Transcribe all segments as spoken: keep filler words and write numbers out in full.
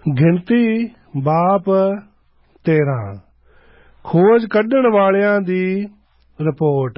ਗਿਣਤੀ ਬਾਪ ਤੇਰਾਂ। ਖੋਜ ਕੱਢਣ ਵਾਲਿਆਂ ਦੀ ਰਿਪੋਰਟ।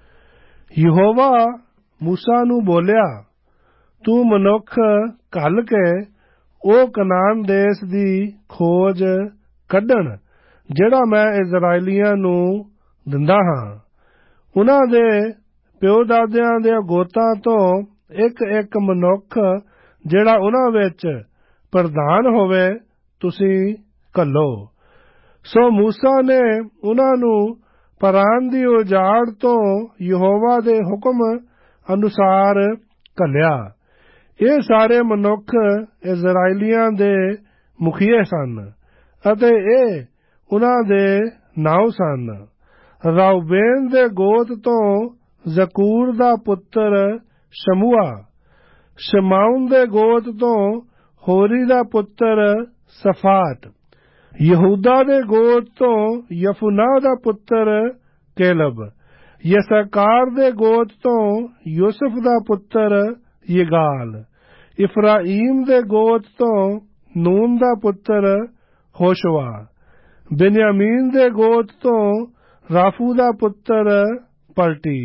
ਯਹੋਵਾ ਮੂਸਾ ਨੂੰ ਬੋਲਿਆ, ਤੂੰ ਮਨੁੱਖ ਘੱਲ ਕੇ ਉਹ ਕਨਾਨ ਦੇਸ਼ ਦੀ ਖੋਜ ਕੱਢਣ ਜਿਹੜਾ ਮੈਂ ਇਜ਼ਰਾਈਲੀਆਂ ਨੂੰ ਦਿੰਦਾ ਹਾਂ। ਉਹਨਾਂ ਦੇ ਪਿਓ ਦਾਦਿਆਂ ਦੇ ਗੋਤਾਂ ਤੋਂ ਇੱਕ ਇੱਕ ਮਨੁੱਖ ਜਿਹੜਾ ਉਹਨਾਂ ਵਿੱਚ ਪ੍ਰਧਾਨ ਹੋਵੇ ਤੁਸੀਂ ਘੱਲੋ। ਸੋ ਮੂਸਾ ਨੇ ਉਹਨਾਂ ਨੂੰ ਪਰਾਨ ਦੀ ਉਜਾੜ ਤੋਂ ਯਹੋਵਾ ਦੇ ਹੁਕਮ ਅਨੁਸਾਰ ਘੱਲਿਆ। ਇਹ ਸਾਰੇ ਮਨੁੱਖ ਇਜ਼ਰਾਈਲੀਆਂ ਦੇ ਮੁਖੀਏ ਸਨ ਅਤੇ ਇਹ ਉਹਨਾਂ ਦੇ ਨਾਮ ਸਨ। ਰਾਉਬੇਨ ਦੇ ਗੋਤ ਤੋਂ ਜ਼ਕੂਰ ਦਾ ਪੁੱਤਰ ਸ਼ਮੂਆ। ਸ਼ਮਾਉਨ ਦੇ ਗੋਤ ਤੋਂ ਹੋਰੀ ਦਾ ਪੁੱਤਰ ਸਫਾਤ। ਯਹੂਦਾ ਦੇ ਗੋਤ ਤੋਂ ਯਫੁਨਾਹ ਦਾ ਪੁੱਤਰ ਕੇਲਬ। ਯਸਾਕਾਰ ਦੇ ਗੋਤ ਤੋਂ ਯੂਸਫ ਦਾ ਪੁੱਤਰ ਯਿਗਾਲ। ਇਫਰਾਈਮ ਦੇ ਗੋਤ ਤੋਂ ਨੂਨ ਦਾ ਪੁੱਤਰ ਹੋਸ਼ਵਾ। ਬਿਨਯਾਮੀਨ ਦੇ ਗੋਤ ਤੋਂ ਰਾਫੂ ਦਾ ਪੁੱਤਰ ਪਲਟੀ।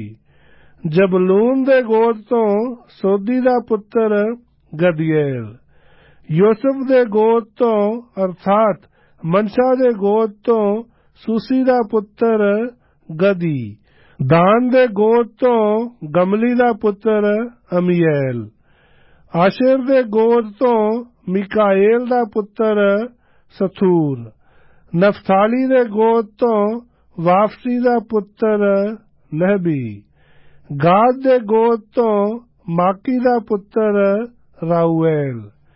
ਜਬਲੂਨ ਦੇ ਗੋਤ ਤੋਂ ਸੋਦੀ ਦਾ ਪੁੱਤਰ ਗਦੀਏਲ। ਯੂਸਫ ਦੇ ਗੋਤ ਤੋਂ ਅਰਥਾਤ ਮਨਸ਼ਾ ਦੇ ਗੋਤ ਤੋਂ ਸੂਸੀ ਦਾ ਪੁੱਤਰ ਗਦੀ। ਦਾਨ ਦੇ ਗੋਤ ਤੋਂ ਗਮਲੀ ਦਾ ਪੁੱਤਰ ਅਮੀਏਲ। ਆਸ਼ੇਰ ਦੇ ਗੋਤ ਤੋਂ ਮਿਕਾਏਲ ਦਾ ਪੁੱਤਰ ਸਥੂਰ। ਨਫਤਾਲੀ ਦੇ ਗੋਤ ਤੋਂ ਵਾਫਸੀ ਦਾ ਪੁੱਤਰ ਨਹਬੀ। ਗਾਦ ਦੇ ਗੋਤ ਤੋਂ ਮਾਕੀ ਦਾ ਪੁੱਤਰ ਰਾਊਏਲ।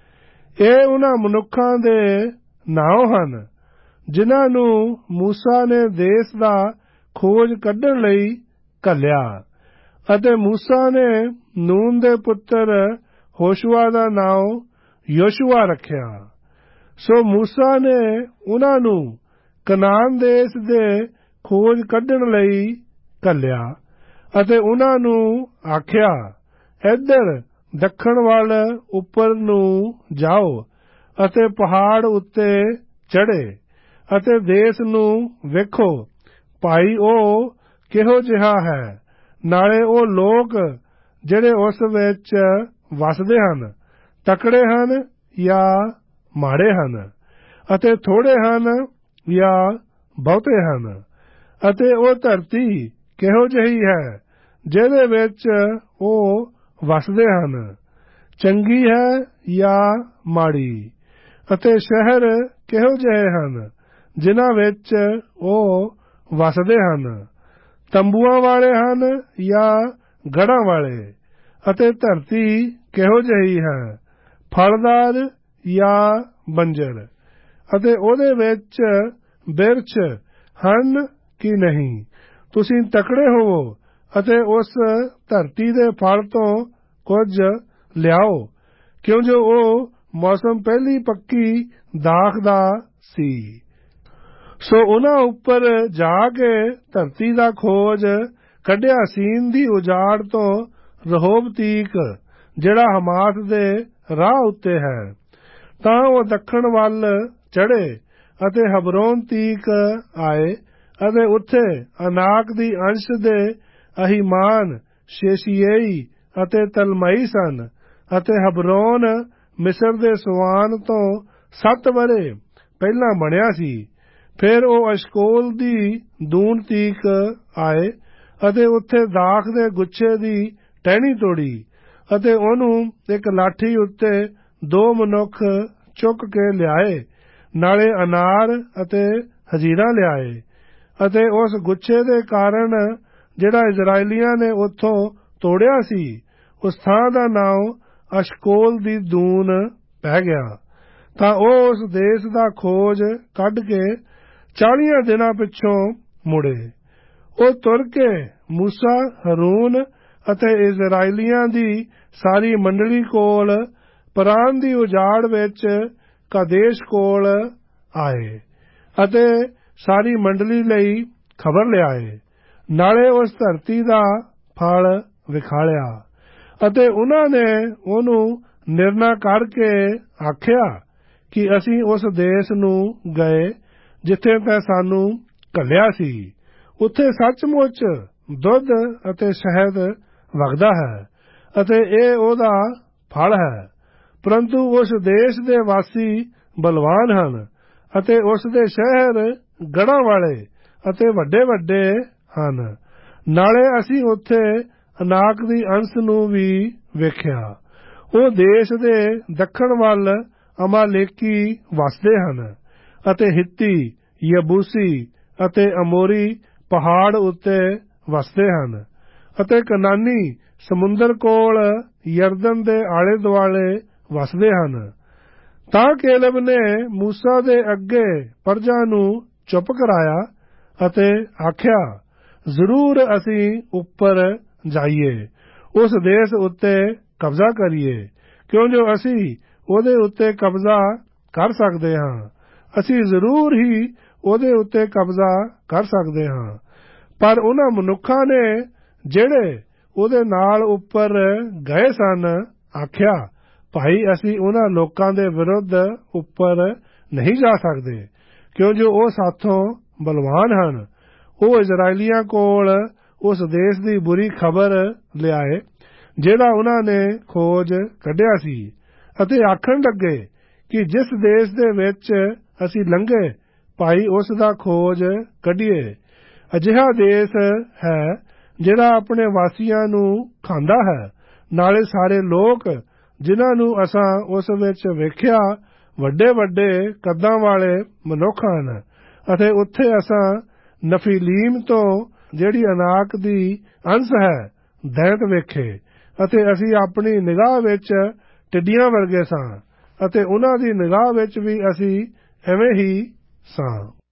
ਇਹ ਉਹਨਾਂ ਮਨੁੱਖਾਂ ਦੇ ਨਾਮ ਹਨ ਜਿਨ੍ਹਾਂ ਨੂੰ ਮੂਸਾ ਨੇ ਦੇਸ਼ ਦਾ ਖੋਜ ਕੱਢਣ ਲਈ ਘੱਲਿਆ। ਅਤੇ ਮੂਸਾ ਨੇ ਨੂਨ ਦੇ ਪੁੱਤਰ ਹੋਸ਼ੂਆ ਦਾ ਨਾਮ ਯੋਸ਼ੂਆ ਰੱਖਿਆ। ਸੋ ਮੂਸਾ ਨੇ ਉਹਨਾਂ ਨੂੰ ਕਨਾਨ ਦੇਸ਼ ਦੇ ਖੋਜ ਕੱਢਣ ਲਈ ਘੱਲਿਆ ਅਤੇ ਉਹਨਾਂ ਨੂੰ ਆਖਿਆ, ਇੱਧਰ ਦੱਖਣ ਵੱਲ ਉੱਪਰ ਨੂੰ ਜਾਓ ਅਤੇ ਪਹਾੜ ਉੱਤੇ ਚੜ੍ਹੇ ਅਤੇ ਦੇਸ਼ ਨੂੰ ਵੇਖੋ, ਭਾਈ ਉਹ ਕਿਹੋ ਜਿਹਾ ਹੈ, ਨਾਲੇ ਉਹ ਲੋਕ ਜਿਹੜੇ ਉਸ ਵਿੱਚ ਵਸਦੇ ਹਨ ਤਕੜੇ ਹਨ ਜਾਂ ਮਾੜੇ ਹਨ, ਅਤੇ ਥੋੜੇ ਹਨ ਜਾਂ ਬਹੁਤੇ ਹਨ, ਅਤੇ ਉਹ ਧਰਤੀ ਕਿਹੋ ਜਿਹੀ ਹੈ ਜਿਹਦੇ ਵਿੱਚ ਉਹ ਵਸਦੇ ਹਨ, ਚੰਗੀ ਹੈ ਜਾਂ ਮਾੜੀ, ਅਤੇ ਸ਼ਹਿਰ ਕਿਹੋ ਜਿਹੇ ਹਨ ਜਿਨ੍ਹਾਂ ਵਿੱਚ ਉਹ ਵਸਦੇ ਹਨ, ਤੰਬੂਆਂ ਵਾਲੇ ਹਨ ਜਾਂ ਗੜ੍ਹਾਂ ਵਾਲੇ, ਅਤੇ ਧਰਤੀ ਕਿਹੋ ਜਿਹੀ ਹੈ, ਫਲਦਾਰ ਜਾਂ ਬੰਜਰ, ਅਤੇ ਉਹਦੇ ਵਿੱਚ ਬਿਰਛ ਹਨ ਕਿ ਨਹੀਂ। ਤੁਸੀਂ ਤਕੜੇ ਹੋਵੋ ਅਤੇ ਉਸ ਧਰਤੀ ਦੇ ਫਲ ਤੋਂ ਕੁਝ ਲਿਆਓ, ਕਿਉਂ ਜੋ ਉਹ ਮੌਸਮ ਪਹਿਲੀ ਪੱਕੀ ਦਾਖ ਦਾ ਸੀ। ਸੋ ਉਹਨਾਂ ਉੱਪਰ ਜਾ ਕੇ ਧਰਤੀ ਦਾ ਖੋਜ ਕੱਢਿਆ ਸੀਨ ਦੀ ਉਜਾੜ ਤੋਂ ਰਹੋਬ ਤੀਕ ਜਿਹੜਾ ਹਮਾਤ ਦੇ ਰਾਹ ਉੱਤੇ ਹੈ। ਤਾਂ ਉਹ ਦੱਖਣ ਵੱਲ ਚੜ੍ਹੇ ਅਤੇ ਹਬਰੋਨ ਤੀਕ ਆਏ ਅਤੇ ਉੱਥੇ ਅਨਾਕ ਦੀ ਅੰਸ਼ ਦੇ ਅਹੀਮਾਨ, ਸ਼ੇਸ਼ੀਏਈ ਅਤੇ ਤਲਮਈ ਸਨ, ਅਤੇ ਹਬਰੋਨ ਮਿਸਰ ਦੇ ਸੁਆਨ ਤੋਂ ਸੱਤ ਵਰ੍ਹੇ ਪਹਿਲਾਂ ਬਣਿਆ ਸੀ। ਫਿਰ ਉਹ ਅਸ਼ਕੋਲ ਦੀ ਦੂਨ ਤੀਕ ਆਏ ਅਤੇ ਉੱਥੇ ਦਾਖ ਦੇ ਗੁੱਛੇ ਦੀ ਟਹਿਣੀ ਤੋੜੀ ਅਤੇ ਉਹਨੂੰ ਇੱਕ ਲਾਠੀ ਉੱਤੇ ਦੋ ਮਨੁੱਖ ਚੁੱਕ ਕੇ ਲਿਆਏ, ਨਾਲੇ ਅਨਾਰ ਅਤੇ ਹਜੀਰਾਂ ਲਿਆਏ। ਅਤੇ ਉਸ ਗੁੱਛੇ ਦੇ ਕਾਰਨ ਜਿਹੜਾ ਇਜ਼ਰਾਈਲੀਆਂ ਨੇ ਉੱਥੋਂ ਤੋੜਿਆ ਸੀ, ਉਸ ਥਾਂ ਦਾ ਨਾਮ ਅਸ਼ਕੋਲ ਦੀ ਦੂਨ ਪੈ ਗਿਆ। ਤਾਂ ਉਹ ਉਸ ਦੇਸ਼ ਦਾ ਖੋਜ ਕੱਢ ਕੇ ਚਾਲੀਆਂ ਦਿਨਾਂ ਪਿੱਛੋਂ ਮੁੜੇ। ਉਹ ਤੁਰ ਕੇ ਮੂਸਾ, ਹरून ਅਤੇ ਇਜ਼ਰਾਈਲੀਆਂ ਦੀ ਸਾਰੀ ਮੰਡਲੀ ਕੋਲ ਪਰਾਨ ਦੀ ਉਜਾੜ ਵਿੱਚ ਕਾਦੇਸ਼ ਕੋਲ ਆਏ ਅਤੇ ਸਾਰੀ ਮੰਡਲੀ ਲਈ ਖਬਰ ਲਿਆਏ, ਨਾਲੇ ਉਸ ਧਰਤੀ ਦਾ ਫਲ ਵਿਖਾਲਿਆ। ਅਤੇ ਉਹਨਾਂ ਨੇ ਉਹਨੂੰ ਨਿਰਣਾ ਕਰਕੇ ਆਖਿਆ ਕਿ ਅਸੀਂ ਉਸ ਦੇਸ਼ ਨੂੰ ਗਏ ਜਿੱਥੇ ਤੈਂ ਸਾਨੂੰ ਘੱਲਿਆ ਸੀ। ਉੱਥੇ ਸੱਚਮੁੱਚ ਦੁੱਧ ਅਤੇ ਸ਼ਹਿਦ ਵਗਦਾ ਹੈ ਅਤੇ ਇਹ ਉਹਦਾ ਫਲ ਹੈ। ਪਰੰਤੂ ਉਸ ਦੇਸ਼ ਦੇ ਵਾਸੀ ਬਲਵਾਨ ਹਨ ਅਤੇ ਉਸ ਦੇ ਸ਼ਹਿਰ ਗੜ੍ਹਾਂ ਵਾਲੇ ਅਤੇ ਵੱਡੇ ਵੱਡੇ ਹਨ। ਨਾਲੇ ਅਸੀਂ ਉੱਥੇ ਅਨਾਕ ਦੀ ਅੰਸ ਨੂੰ ਵੀ ਵੇਖਿਆ। ਉਹ ਦੇਸ਼ ਦੇ ਦੱਖਣ ਵੱਲ ਅਮਾਲੇਕੀ ਵਸਦੇ ਹਨ ਅਤੇ ਹਿੱਤੀ, ਯਬੂਸੀ ਅਤੇ ਅਮੋਰੀ ਪਹਾੜ ਉੱਤੇ ਵਸਦੇ ਹਨ ਅਤੇ ਕਨਾਨੀ ਸਮੁੰਦਰ ਕੋਲ ਯਰਦਨ ਦੇ ਆਲੇ ਦੁਆਲੇ ਵਸਦੇ ਹਨ। ਤਾਂ ਕੇਲਬ ਨੇ ਮੂਸਾ ਦੇ ਅੱਗੇ ਪਰਜਾ ਨੂੰ ਚੁੱਪ ਕਰਾਇਆ ਅਤੇ ਆਖਿਆ, ਜ਼ਰੂਰ ਅਸੀਂ ਉੱਪਰ ਜਾਈਏ, ਉਸ ਦੇਸ਼ ਉੱਤੇ ਕਬਜ਼ਾ ਕਰੀਏ, ਕਿਉਂ ਜੋ ਅਸੀਂ ਉਹਦੇ ਉੱਤੇ ਕਬਜ਼ਾ ਕਰ ਸਕਦੇ ਹਾਂ। ਅਸੀਂ ਜ਼ਰੂਰ ਹੀ ਉਹਦੇ ਉੱਤੇ ਕਬਜ਼ਾ ਕਰ ਸਕਦੇ ਹਾਂ। ਪਰ ਉਹਨਾਂ ਮਨੁੱਖਾਂ ਨੇ ਜਿਹੜੇ ਉਹਦੇ ਨਾਲ ਉੱਪਰ ਗਏ ਸਨ ਆਖਿਆ, ਭਾਈ ਅਸੀਂ ਉਹਨਾਂ ਲੋਕਾਂ ਦੇ ਵਿਰੁੱਧ ਉੱਪਰ ਨਹੀਂ ਜਾ ਸਕਦੇ, ਕਿਉਂ ਜੋ ਉਹ ਸਾਥੋਂ ਬਲਵਾਨ ਹਨ। ਉਹ ਇਜ਼ਰਾਈਲੀਆਂ ਕੋਲ ਉਸ ਦੇਸ਼ ਦੀ ਬੁਰੀ ਖਬਰ ਲਿਆਏ ਜਿਹੜਾ ਉਹਨਾਂ ਨੇ ਖੋਜ ਕੱਢਿਆ ਸੀ ਅਤੇ ਆਖਣ ਲੱਗੇ ਕਿ ਜਿਸ ਦੇਸ਼ ਦੇ ਵਿੱਚ ਅਸੀਂ ਲੰਘੇ, ਭਾਈ ਉਸ ਦਾ ਖੋਜ ਕੱਢੀਏ। ਅਜਿਹਾ ਦੇਸ਼ ਹੈ ਜਿਹੜਾ ਆਪਣੇ ਵਾਸੀਆਂ ਨੂੰ ਖਾਂਦਾ ਹੈ। ਨਾਲੇ ਸਾਰੇ ਲੋਕ ਜਿਨ੍ਹਾਂ ਨੂੰ ਅਸਾਂ ਉਸ ਵਿੱਚ ਵੇਖਿਆ ਵੱਡੇ ਵੱਡੇ ਕੱਦਾਂ ਵਾਲੇ ਮਨੁੱਖ ਹਨ ਅਤੇ ਉੱਥੇ ਅਸਾਂ ਨਫੀਲੀਮ ਤੋਂ ਜਿਹੜੀ ਅਨਾਕ ਦੀ ਅੰਸ ਹੈ ਦੈਂਤ ਵੇਖੇ ਅਤੇ ਅਸੀਂ ਆਪਣੀ ਨਿਗਾਹ ਵਿੱਚ ਟਿੱਡੀਆਂ ਵਰਗੇ ਸਾਂ ਅਤੇ ਉਹਨਾਂ ਦੀ ਨਿਗਾਹ ਵਿੱਚ ਵੀ ਅਸੀਂ ਐਵੇਂ ਹੀ ਸਾਂ।